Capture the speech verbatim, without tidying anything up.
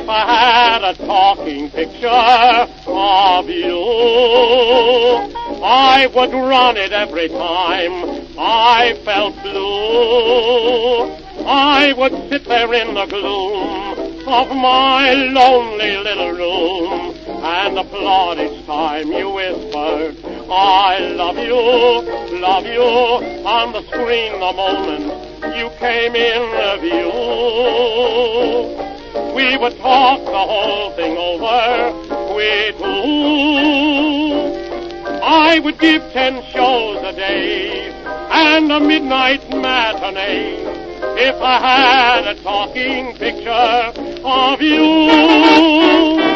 If I had a talking picture of you, I would run it every time I felt blue. I would sit there in the gloom of my lonely little room and applaud each time you whispered, I love you, love you, on the screen the moment you came in view. We would talk the whole thing over, we do. I would give ten shows a day and a midnight matinee if I had a talking picture of you.